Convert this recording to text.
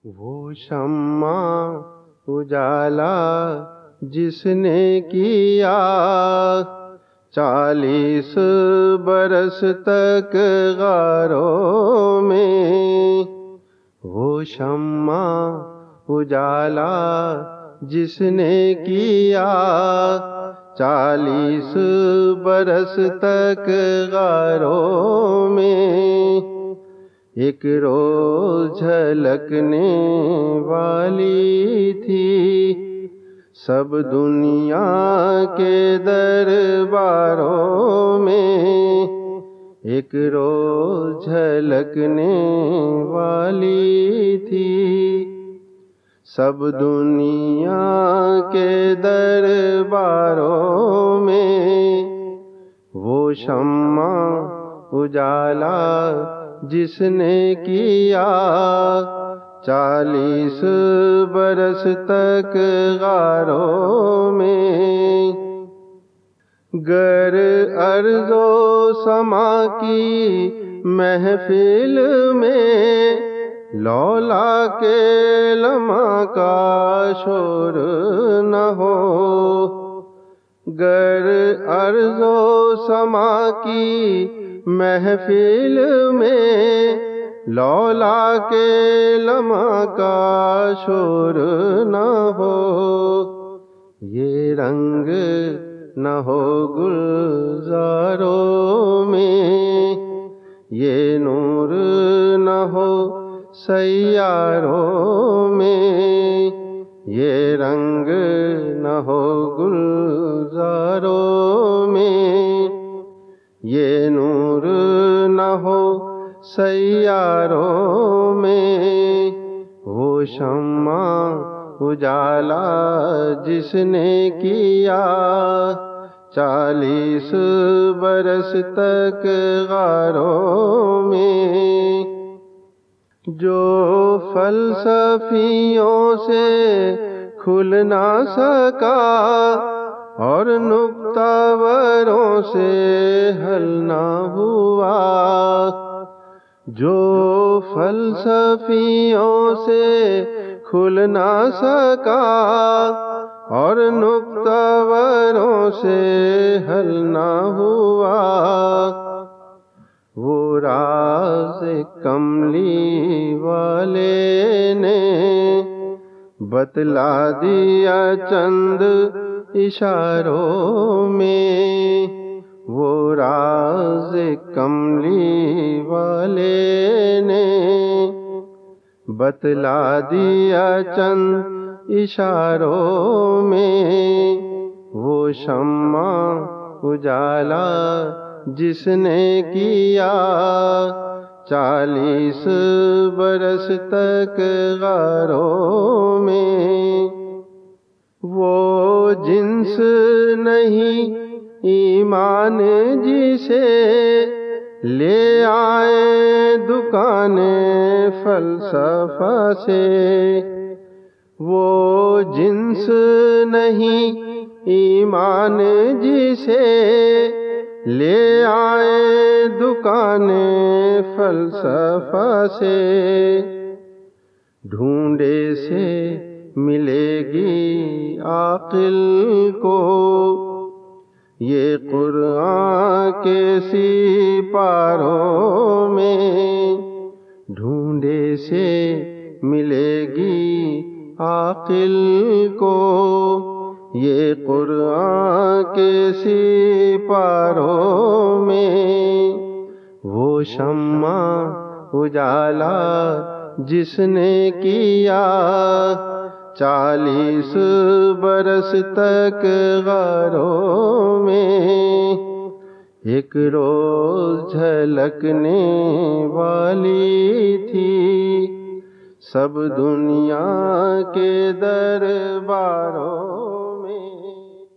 وہ شمع اجالا جس نے کیا 40 برس تک غاروں میں، وہ شمع اجالا جس نے کیا 40 برس تک غاروں میں، ایک روز جھلکنے والی تھی سب دنیا کے درباروں میں، ایک روز جھلکنے والی تھی سب دنیا کے درباروں میں، وہ شمع اجالا جس نے کیا 40 برس تک غاروں میں، گر ارض و سما کی محفل میں لولا کے لمحہ کا شور نہ ہو، گر ارض و سما کی محفل میں لولا کے لمحہ کا شور نہ ہو، یہ رنگ نہ ہو گلزاروں میں، یہ نور نہ ہو سیاروں میں، یہ رنگ نہ ہو گلزاروں میں، یہ نور نہ ہو سیاروں میں، وہ شمع اجالا جس نے کیا 40 برس تک غاروں میں، جو فلسفیوں سے کھل نہ سکا اور نکتہ وروں سے حل نہ ہوا، جو فلسفیوں سے کھل نہ سکا اور نکتہ وروں سے حل نہ ہوا، وہ راز کملی والے نے بتلا دیا چند اشاروں میں، وہ راز کملی والے نے بتلا دیا چند اشاروں میں، وہ شمع اجالا جس نے کیا 40 برس تک غاروں میں، وہ جنس نہیں ایمان جسے لے آئے دکان فلسفہ سے، وہ جنس نہیں ایمان جسے لے آئے دکان فلسفہ سے، ڈھونڈے سے ملے گی عاقل کو یہ قرآن کے سپاروں میں، ڈھونڈے سے ملے گی عاقل کو یہ قرآن کے سپاروں میں، وہ شمع اجالا جس نے کیا 40 برس تک غاروں میں، ایک روز جھلکنے والی تھی سب دنیا کے درباروں میں۔